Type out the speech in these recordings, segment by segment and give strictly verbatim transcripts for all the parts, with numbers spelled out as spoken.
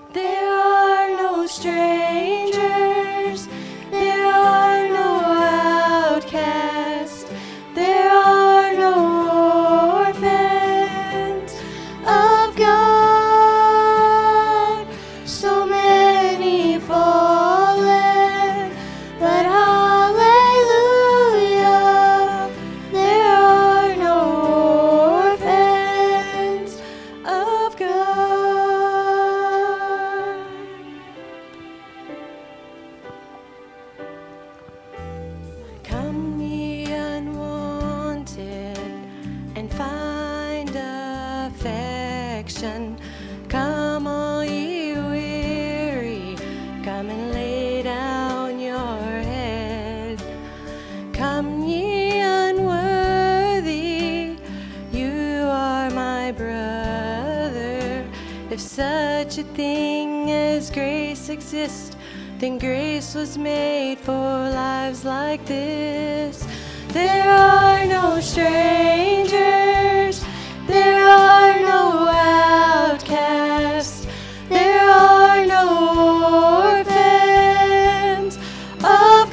There are no strangers, there are no outcasts, there are no orphans of God. So many fallen, but hallelujah, there are no orphans of God. Come ye unwanted and find affection. Come all ye weary, come and lay down your head. Come ye unworthy, you are my brother. If such a thing as grace exists, then grace was made for lives like this. There are no strangers, there are no outcasts, there are no orphans of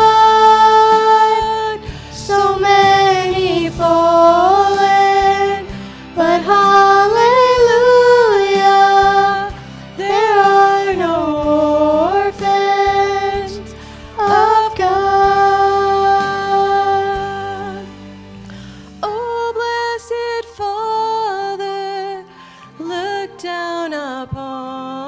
God. So many fallen, but hallelujah, there are no orphans of God. Oh, blessed Father, look down upon